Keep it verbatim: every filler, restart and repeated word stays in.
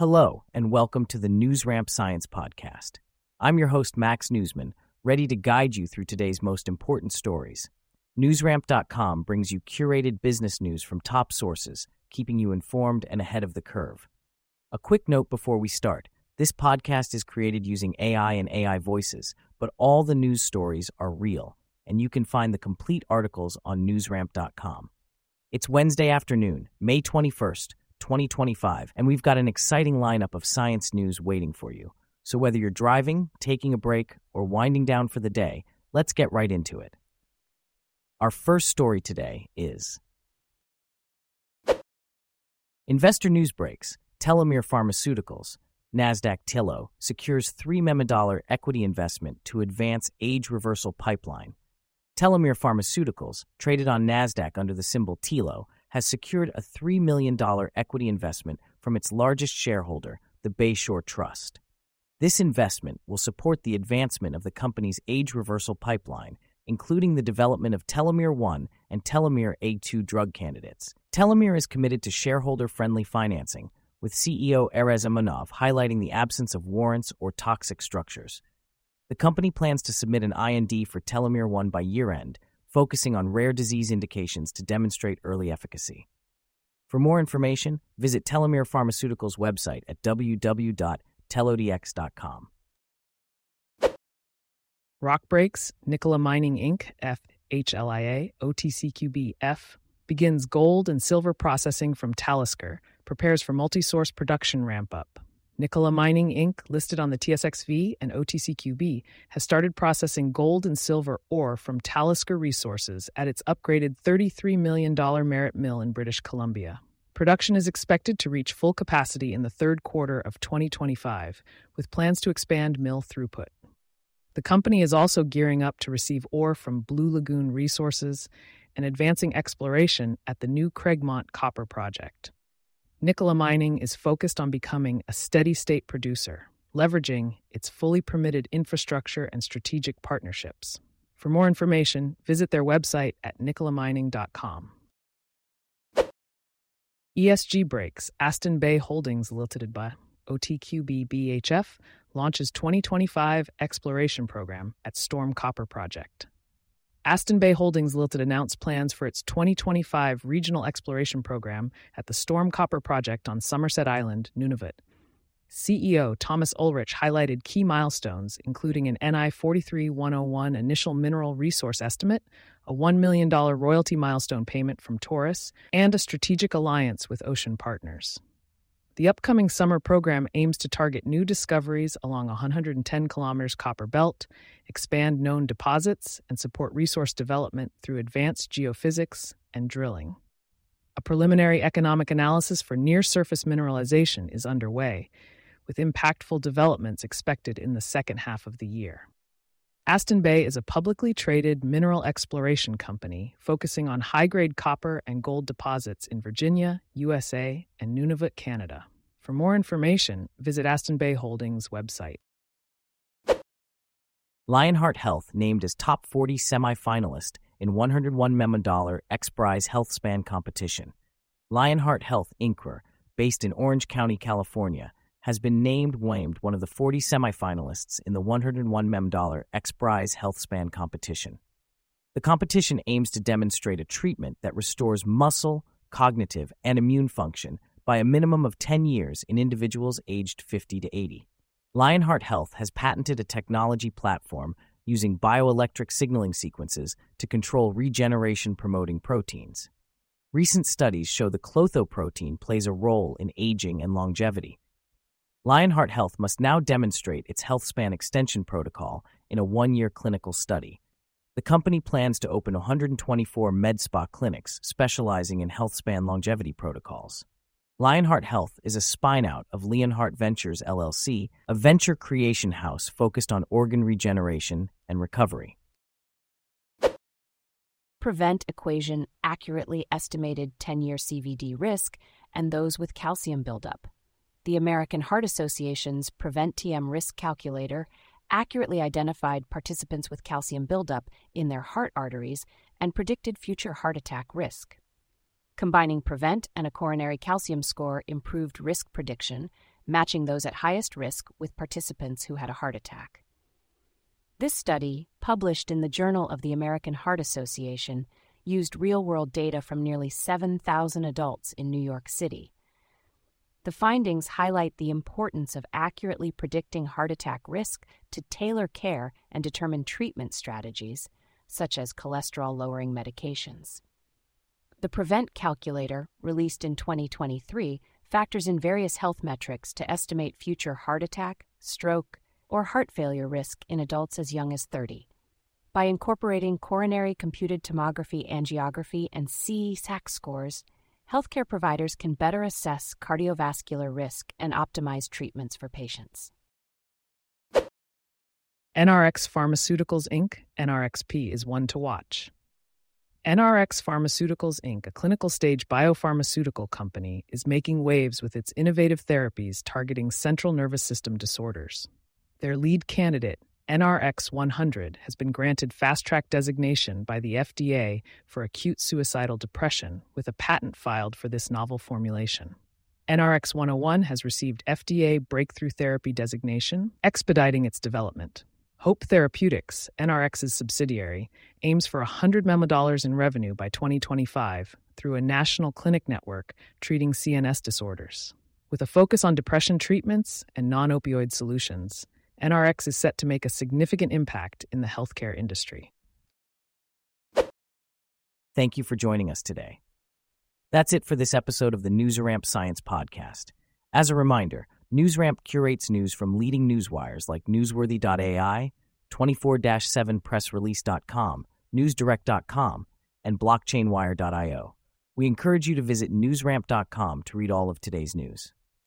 Hello, and welcome to the NewsRamp Science Podcast. I'm your host, Max Newsman, ready to guide you through today's most important stories. NewsRamp dot com brings you curated business news from top sources, keeping you informed and ahead of the curve. A quick note before we start. This podcast is created using A I and A I voices, but all the news stories are real, and you can find the complete articles on NewsRamp dot com. It's Wednesday afternoon, May twenty-first, twenty twenty-five, and we've got an exciting lineup of science news waiting for you. So whether you're driving, taking a break, or winding down for the day, let's get right into it. Our first story today is Investor News Breaks. Telomere Pharmaceuticals, NASDAQ T I L O, secures three million dollars equity investment to advance age reversal pipeline. Telomere Pharmaceuticals, traded on NASDAQ under the symbol T I L O, has secured a three million dollars equity investment from its largest shareholder, the Bayshore Trust. This investment will support the advancement of the company's age reversal pipeline, including the development of Telomere one and Telomere A two drug candidates. Telomere is committed to shareholder-friendly financing, with C E O Erez Amonov highlighting the absence of warrants or toxic structures. The company plans to submit an I N D for Telomere one by year-end, focusing on rare disease indications to demonstrate early efficacy. For more information, visit Telomere Pharmaceuticals' website at w w w dot telodx dot com. Rock Breaks, Nikola Mining Incorporated, F H L I A, O T C Q B F, begins gold and silver processing from Talisker, prepares for multi-source production ramp-up. Nikola Mining Incorporated, listed on the T S X V and O T C Q B, has started processing gold and silver ore from Talisker Resources at its upgraded thirty-three million dollars Merritt Mill in British Columbia. Production is expected to reach full capacity in the third quarter of twenty twenty-five, with plans to expand mill throughput. The company is also gearing up to receive ore from Blue Lagoon Resources and advancing exploration at the new Craigmont Copper Project. Nikola Mining is focused on becoming a steady-state producer, leveraging its fully permitted infrastructure and strategic partnerships. For more information, visit their website at nikola mining dot com. E S G Breaks, Aston Bay Holdings Limited by O T Q B B H F, launches twenty twenty-five exploration program at Storm Copper Project. Aston Bay Holdings Limited announced plans for its twenty twenty-five regional exploration program at the Storm Copper Project on Somerset Island, Nunavut. C E O Thomas Ulrich highlighted key milestones, including an N I forty-three one oh one initial mineral resource estimate, a one million dollars royalty milestone payment from Taurus, and a strategic alliance with Ocean Partners. The upcoming summer program aims to target new discoveries along a one hundred ten kilometers copper belt, expand known deposits, and support resource development through advanced geophysics and drilling. A preliminary economic analysis for near-surface mineralization is underway, with impactful developments expected in the second half of the year. Aston Bay is a publicly traded mineral exploration company focusing on high-grade copper and gold deposits in Virginia, U S A, and Nunavut, Canada. For more information, visit Aston Bay Holdings' website. Lionheart Health named as top forty semifinalist in one hundred one million dollars X Prize HealthSpan competition. Lionheart Health Incorporated, based in Orange County, California, has been named named one of the forty semifinalists in the one hundred one million dollars X Prize HealthSpan competition. The competition aims to demonstrate a treatment that restores muscle, cognitive, and immune function by a minimum of ten years in individuals aged fifty to eighty. Lionheart Health has patented a technology platform using bioelectric signaling sequences to control regeneration-promoting proteins. Recent studies show the Klotho protein plays a role in aging and longevity. Lionheart Health must now demonstrate its HealthSpan extension protocol in a one-year clinical study. The company plans to open one hundred twenty-four med spa clinics specializing in HealthSpan longevity protocols. Lionheart Health is a spin-out of Leonhardt Ventures L L C, a venture creation house focused on organ regeneration and recovery. Prevent equation accurately estimated ten-year C V D risk and those with calcium buildup. The American Heart Association's Prevent T M risk calculator accurately identified participants with calcium buildup in their heart arteries and predicted future heart attack risk. Combining Prevent and a coronary calcium score improved risk prediction, matching those at highest risk with participants who had a heart attack. This study, published in the Journal of the American Heart Association, used real-world data from nearly seven thousand adults in New York City. The findings highlight the importance of accurately predicting heart attack risk to tailor care and determine treatment strategies, such as cholesterol-lowering medications. The PREVENT calculator, released in twenty twenty-three, factors in various health metrics to estimate future heart attack, stroke, or heart failure risk in adults as young as thirty. By incorporating coronary computed tomography angiography and C S A C scores, healthcare providers can better assess cardiovascular risk and optimize treatments for patients. N R X Pharmaceuticals, Incorporated, N R X P, is one to watch. N R X Pharmaceuticals, Incorporated, a clinical-stage biopharmaceutical company, is making waves with its innovative therapies targeting central nervous system disorders. Their lead candidate, N R X one hundred, has been granted fast-track designation by the F D A for acute suicidal depression, with a patent filed for this novel formulation. N R X one oh one has received F D A Breakthrough Therapy designation, expediting its development. Hope Therapeutics, N R X's subsidiary, aims for one hundred million dollars in revenue by twenty twenty-five through a national clinic network treating C N S disorders. With a focus on depression treatments and non-opioid solutions, N R X is set to make a significant impact in the healthcare industry. Thank you for joining us today. That's it for this episode of the NewsRamp Science Podcast. As a reminder, NewsRamp curates news from leading newswires like newsworthy dot A I, twenty-four seven press release dot com, newsdirect dot com, and blockchain wire dot io. We encourage you to visit newsramp dot com to read all of today's news.